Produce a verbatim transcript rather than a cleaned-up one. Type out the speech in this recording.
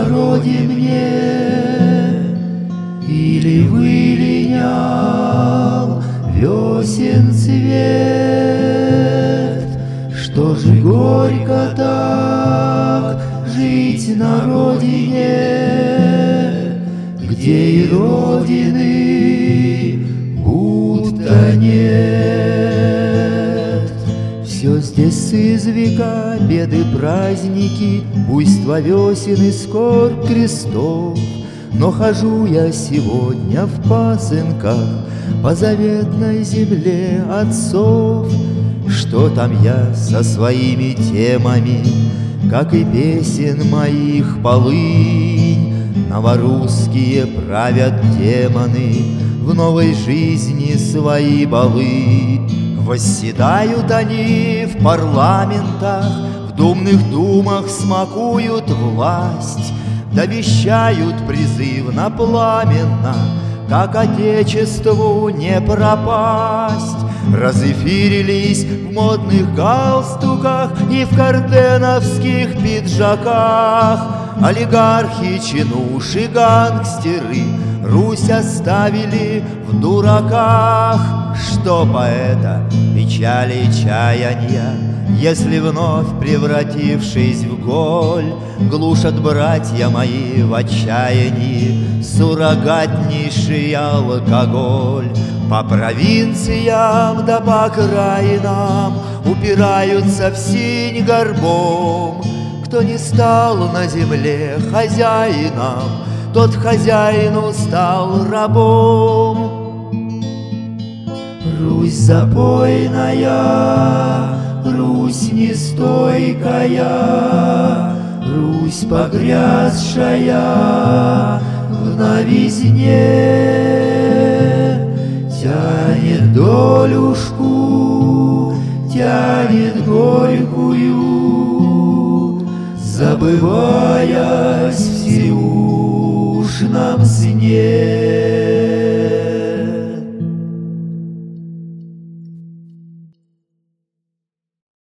народе мне, или вылинял весен цвет? Что же горько так жить на родине, где и родины будто нет. Все здесь с извека беды праздники, буйство весен и скорбь крестов. Но хожу я сегодня в пасынках по заветной земле отцов. Что там я со своими темами, как и песен моих полынь? Новорусские правят демоны в новой жизни свои балы. Восседают они в парламентах, в думных думах смакуют власть, да вещают призывно пламенно, как отечеству не пропасть. Разэфирились в модных галстуках и в карденовских пиджаках олигархи, чинуши, гангстеры Русь оставили в дураках. Что поэта печали и чаяния, если вновь превратившись в голь, глушат братья мои в отчаянии суррогатнейший алкоголь? По провинциям да по окраинам упираются в синь горбом. Кто не стал на земле хозяином, тот хозяину стал рабом. Русь запойная, Русь нестойкая, Русь погрязшая в новизне, тянет долюшку, тянет горькую, забываясь в сиушном сне.